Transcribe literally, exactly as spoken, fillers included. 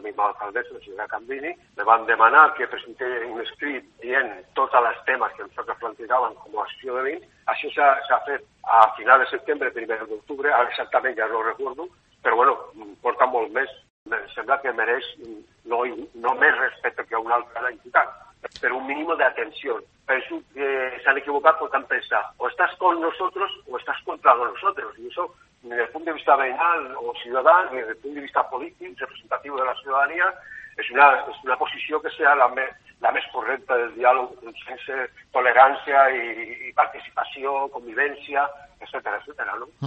tenim a l'alcaldessa, la senyora Cambini, me van demanar que presenté un escrit dient tots els temes que nosaltres plantejàvem com a associació de veïns. Això s'ha fet a final de setembre, primer d'octubre, ara exactament ja no ho recordo, però bueno, porta molt més. Em sembla que mereix no, no més respecte que a una altra entitat, però un mínim d'atenció. Penso que s'han equivocat porque han pensado o estás con nosotros o estás contra nosotros, y eso ni desde el punto de vista veïnal o ciudadano, ni desde el punto de vista polític, representativo de la ciudadanía, és una, és una posició que sea la, me, la més correcta del diàleg, sense tolerància i, i participació, convivència, etcètera, etcètera, no?